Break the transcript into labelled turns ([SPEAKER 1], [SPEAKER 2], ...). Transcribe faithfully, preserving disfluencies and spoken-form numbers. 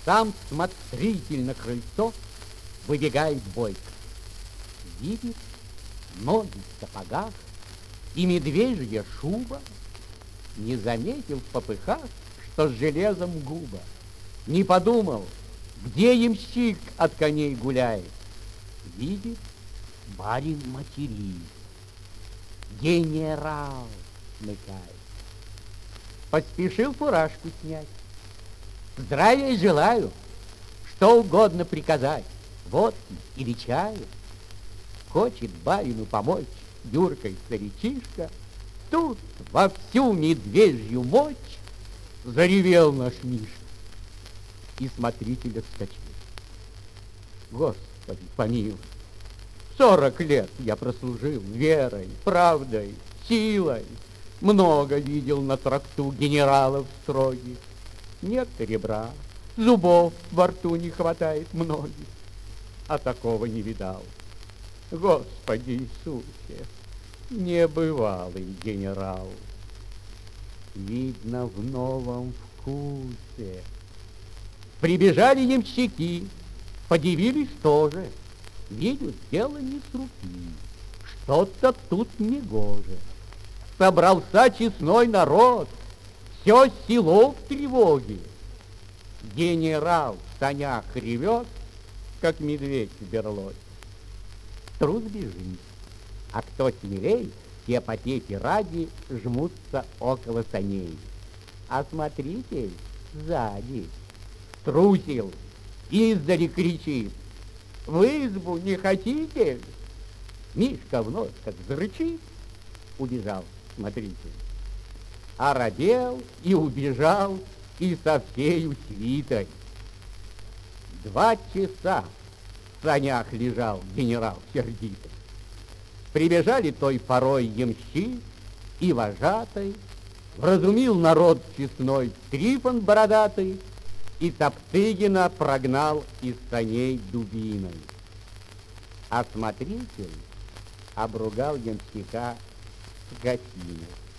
[SPEAKER 1] Сам смотритель на крыльцо выбегает бойко. Видит ноги в сапогах и медвежья шуба. Не заметил в попыхах, что с железом губа. Не подумал, где ямщик от коней гуляет. Видит, барин материт. Генерал смыкает. Поспешил фуражку снять. Здравия желаю, что угодно приказать, водки или чаю. Хочет барину помочь юркой старичишка. Тут во всю медвежью мочь заревел наш Мишка. И смотритель отскочил. Господи, помилуй, сорок лет я прослужил верой, правдой, силой. Много видел на тракту генералов строгих. Нет ребра, зубов во рту не хватает многих, а такого не видал. Господи Иисусе, небывалый генерал. Видно, в новом вкусе. Прибежали ямщики, подивились тоже. Видят, дело не с руки, что-то тут негоже. Собрался честной народ, все село в тревоге. Генерал в санях ревет, как медведь в берлоге. Трус бежит, а кто смелей, те потехи ради жмутся около саней. А смотритель сзади струсил, издали кричит: в избу не хотите? Мишка вновь как зарычит, убежал смотритель. Оробел и убежал, и со всею свитой. Два часа в санях лежал генерал сердитый. Прибежали той порой ямщик и вожатый, вразумил народ честной Трифон бородатый, и Топтыгина прогнал из саней дубиной. А смотритель обругал ямщика скотиной.